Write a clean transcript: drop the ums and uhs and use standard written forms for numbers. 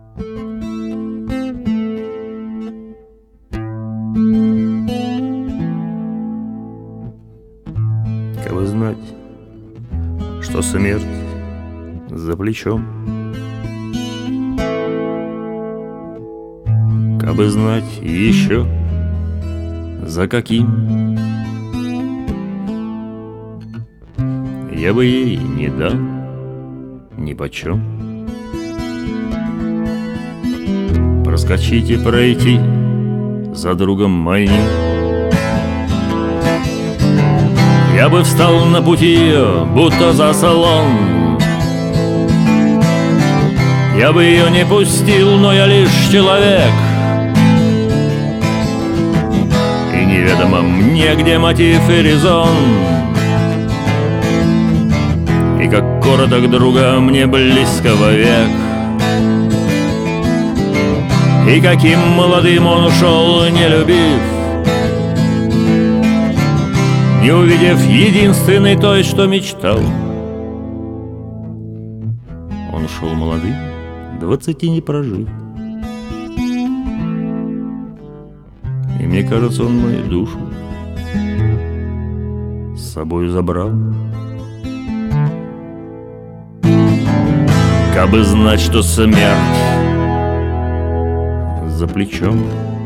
Кабы знать, что смерть за плечом, кабы знать еще за каким, я бы ей не дал нипочем. Проскочить и пройти за другом моим, я бы встал на пути ее, будто заслон. Я бы ее не пустил, но я лишь человек, и неведомо мне, где мотив и резон. И как короток друга мне близкого век, и каким молодым он ушел, не любив, не увидев единственной той, что мечтал. Он шел молодым, 20 не прожив, и мне кажется, он мою душу с собою забрал. Кабы знать, что смерть за плечом,